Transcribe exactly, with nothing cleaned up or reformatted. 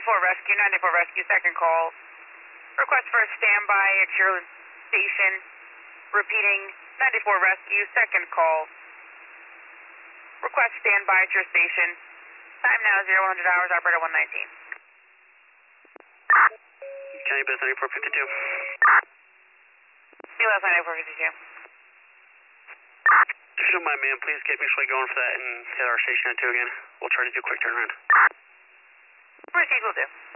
ninety-four Rescue, ninety-four Rescue, second call. Request for a standby at your station. Repeating, ninety-four Rescue, second call. Request standby at your station. Time now zero one hundred hours, operator one nineteen. County Bus ninety-four fifty-two. C L S ninety-four fifty-two. If you don't mind, ma'am, please get mutually going for that and hit our station at two again. We'll try to do a quick turnaround. Proceed, will do.